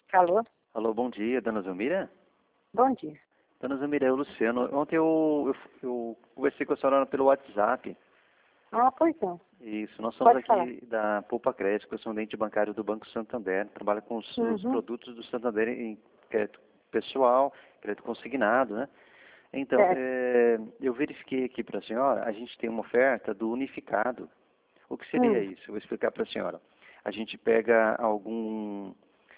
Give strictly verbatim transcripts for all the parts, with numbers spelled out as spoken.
Alô? Alô, bom dia, dona Zulmira? Bom dia. Dona Zulmira, é o Luciano. Ontem eu, eu, eu conversei com a senhora pelo WhatsApp. Ah, pois não. Isso, nós somos Pode aqui falar. da Poupa Crédito, correspondente bancário do Banco Santander. Trabalha com os, os Uhum. produtos do Santander em crédito pessoal, crédito consignado, né? Então, Certo. é, eu verifiquei aqui para a senhora, a gente tem uma oferta do unificado. O que seria Hum. isso? Eu vou explicar para a senhora. A gente pega algum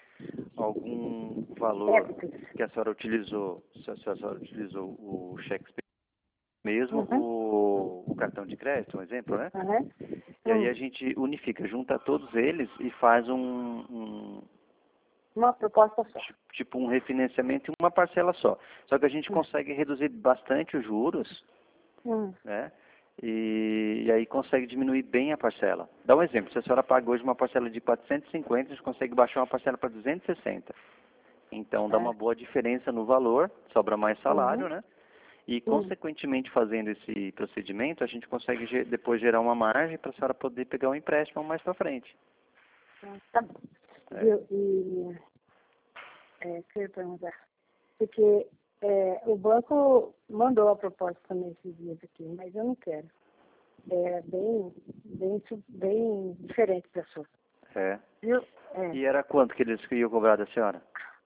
algum valor Débitos. que a senhora utilizou, se a senhora utilizou o cheque mesmo, Uhum. o, o cartão de crédito, um exemplo, né? Uhum. E aí a Hum. gente unifica, junta todos eles e faz um, um Uma proposta só. tipo um refinanciamento em uma parcela só. Só que a gente Hum. consegue reduzir bastante os juros, Hum. né? E, e aí consegue diminuir bem a parcela. Dá um exemplo, se a senhora paga hoje uma parcela de quatrocentos e cinquenta, a gente consegue baixar uma parcela para duzentos e sessenta. Então dá uma Certo. boa diferença no valor, sobra mais salário, Uhum. né? E Hum. consequentemente fazendo esse procedimento, a gente consegue ge- depois gerar uma margem para a senhora poder pegar um empréstimo mais para frente. Tá bom. É. Viu? E, é, que eu ia perguntar. Porque é, o banco mandou a proposta também esses dias aqui, mas eu não quero. É bem, bem, su- bem diferente da sua. É. Viu? É. E era quanto que eles iam cobrar da senhora?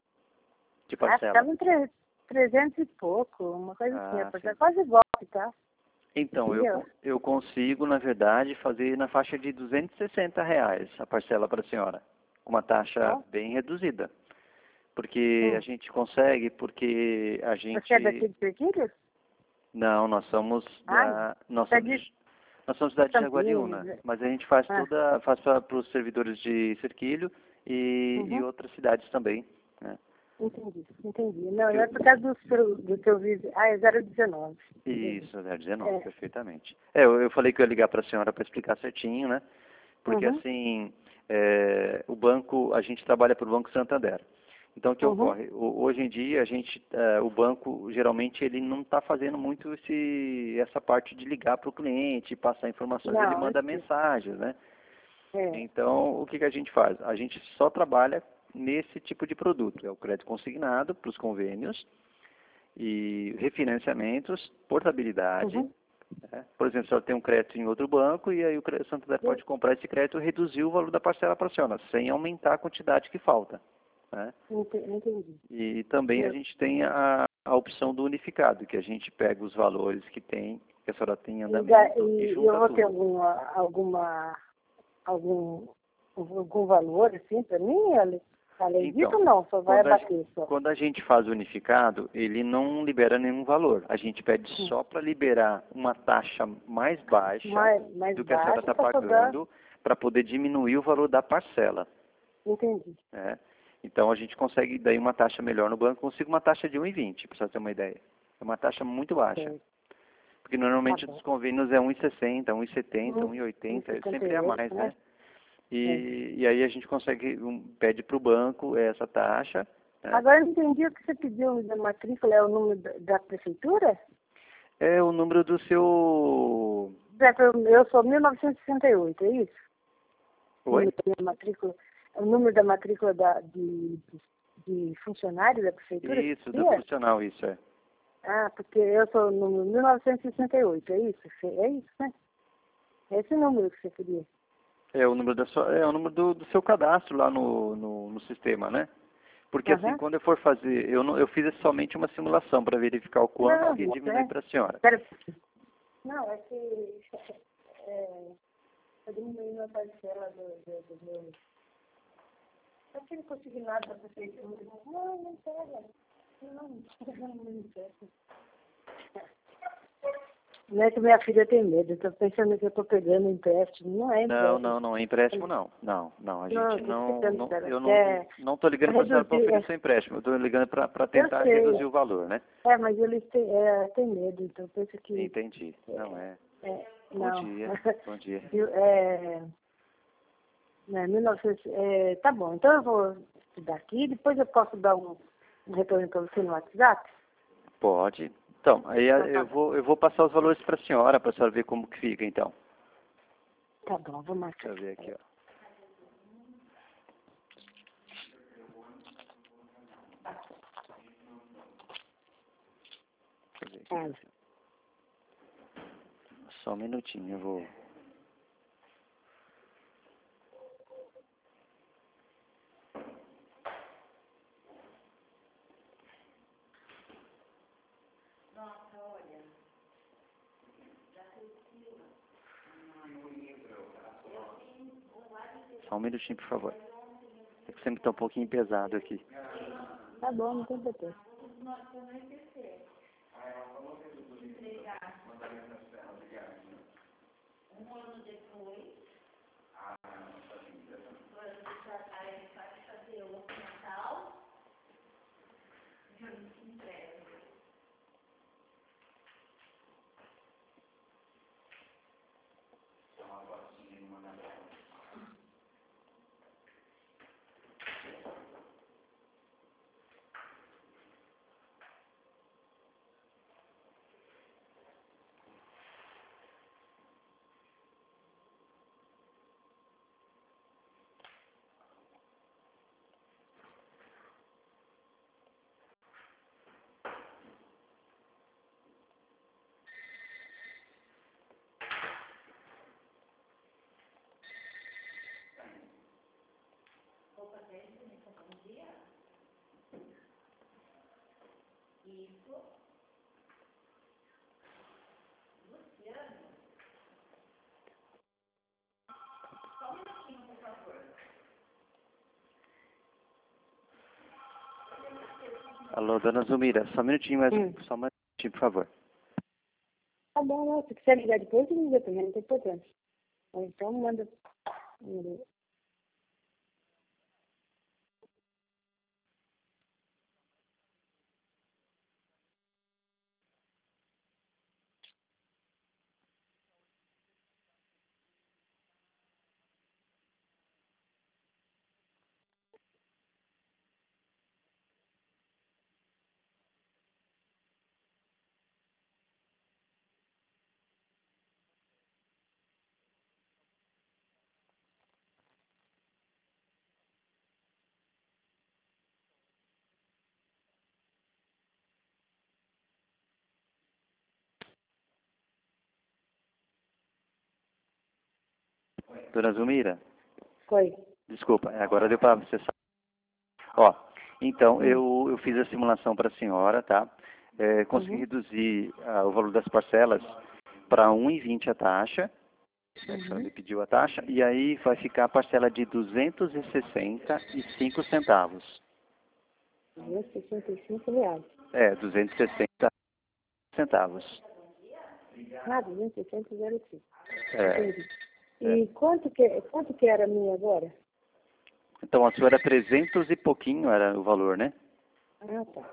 De Acho que parcela? estava em tre- trezentos e pouco, uma coisa assim. A Ah, parcela sim. quase igual, tá? Então, eu, Entendeu? con- eu consigo, na verdade, fazer na faixa de duzentos e sessenta reais a parcela para a senhora. Com uma taxa Ó. bem reduzida. Porque a Hum. gente consegue, porque a Você é daqui gente... de Perquilhos? Não, nós somos Ah, não. da... Nós Você é somos de de, nós somos cidade de Campinas. Jaguariúna. Mas a gente faz Ah, toda... Faz para os servidores de Cerquilho e, e uhum. outras cidades também, né? Entendi, entendi. Não, Que é por causa do seu, do teu vídeo. Ah, é zero dezenove. Entendi. Isso, zero dezenove, É. perfeitamente. É, eu, eu falei que eu ia ligar para a senhora para explicar certinho, né? Porque Uhum, assim, é, o banco, a gente trabalha para o Banco Santander. Então o que uhum. ocorre? O, hoje em dia a gente, é, o banco geralmente ele não está fazendo muito esse, essa parte de ligar para o cliente, passar informações, ele Não, eu manda sei. mensagens, né? É. Então o que, que a gente faz? A gente só trabalha nesse tipo de produto, é o crédito consignado para os convênios e refinanciamentos, portabilidade. Uhum. Né? Por exemplo, se ela tem um crédito em outro banco e aí o cre- Santander Eu pode comprar esse crédito e reduzir o valor da parcela para a senhora, sem aumentar a quantidade que falta. Né? ente- entendi. E também a Eu, gente tem a, a opção do unificado, que a gente pega os valores que tem, que a senhora tem em e, da- andamento e e eu junta vou ter tudo. alguma, alguma, algum, algum valor, assim, para mim, Ale- além disso, Então, não, só vai quando a, abater só. quando a gente faz o unificado, ele não libera nenhum valor. A gente pede Hum. só para liberar uma taxa mais baixa Mais, mais do que a senhora baixo está para sobrar. pagando para poder diminuir o valor da parcela. Entendi. Né? Então a gente consegue daí uma taxa melhor no banco, consigo uma taxa de um e vinte, para você ter uma ideia. É uma taxa muito baixa. Certo. Porque Tá normalmente bom. os convênios é um e sessenta, um e setenta, Hum, um e oitenta, sempre é a cinquenta e oito, mais, né? né? É. E, e aí a gente consegue, um, pede para o banco essa taxa, né? Agora eu entendi o que você pediu da matrícula, é o número da, da prefeitura? É o número do seu... É, Eu eu sou mil novecentos e sessenta e oito, é isso? O Oi? número da minha matrícula, o número da matrícula da, de, de, de funcionário da prefeitura? que Isso, do seria? funcional, isso é. Ah, porque eu sou o número mil novecentos e sessenta e oito, é isso? É isso, né? É esse número que você queria. É o número, da sua, é o número do, do seu cadastro lá no, no, no sistema, né? Porque assim, Aham. quando eu for fazer, eu, não, eu fiz somente uma simulação para verificar o quanto Não, que isso diminui é. para a senhora. Pera, não, é que é, eu diminuí a parcela do, do, do meu. Aquele consignado da prefeitura. Não, não pega. Não, não, não pega. Não é que minha filha tem medo, eu tô pensando que eu tô pegando empréstimo. Não é Não, empréstimo. não, não é empréstimo não. Não, não, a Não, gente eu tô não, explicando não para ela. eu Que não é não estou ligando para a senhora para reduzir. É, oferecer um empréstimo, eu estou ligando para eu tentar reduzir sei. o valor, né? É, mas eles têm, é, têm medo, então eu penso que. Entendi. Não é. É, Bom não. dia, bom dia. Viu, é, né, mil e novecentos, é, tá bom, então eu vou estudar aqui, depois eu posso dar um, um retorno para você no WhatsApp? Pode. Então, aí Então tá eu bom. vou, eu vou passar os valores para a senhora, para a senhora ver como que fica, então. Tá bom, vou marcar Deixa eu ver aqui. aqui, ó. aqui. Ah. Só um minutinho, eu vou... Só um minutinho, por favor. É que sempre está um pouquinho pesado aqui. Tá bom, não tem certeza. Alô, dona Zulmira, só um minutinho, mais, Hum. só um minutinho, por favor. Tá bom, não. Se quiser ligar depois, liga também, não tem problema. Ou então manda. manda. Dona Zulmira, Foi. desculpa, agora deu para acessar. Ó, então, eu, eu fiz a simulação para a senhora, tá? É, consegui Uhum. reduzir ah, o valor das parcelas para um e vinte a taxa, né, que a senhora Uhum. me pediu a taxa, e aí vai ficar a parcela de duzentos e sessenta e cinco centavos. duzentos e sessenta e cinco reais. É, duzentos e sessenta centavos. Ah, duzentos e sessenta e cinco. É, Entendi. E quanto que, quanto que era a minha agora? então, a sua era trezentos e pouquinho, era o valor, né? Ah, tá.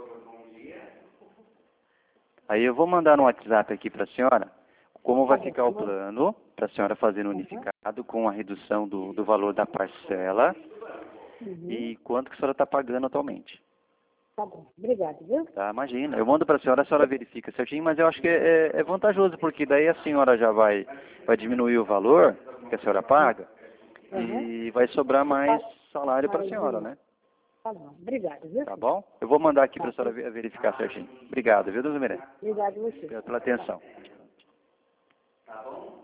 Aí eu vou mandar no WhatsApp aqui para a senhora como vai Tá bom. ficar o plano para a senhora fazer no unificado com a redução do, do valor da parcela Uhum. e quanto que a senhora está pagando atualmente. Tá bom. Obrigado, viu? Tá, imagina. Eu mando para a senhora, a senhora verifica certinho, mas eu acho que é, é vantajoso, porque daí a senhora já vai, vai diminuir o valor que a senhora paga e vai sobrar mais salário para a senhora, né? Tá bom. Obrigado, viu? Tá bom? Eu vou mandar aqui para a senhora ve- verificar certinho. Obrigado, viu, dona Mirella? Obrigado a você. Pela pela atenção. Tá bom?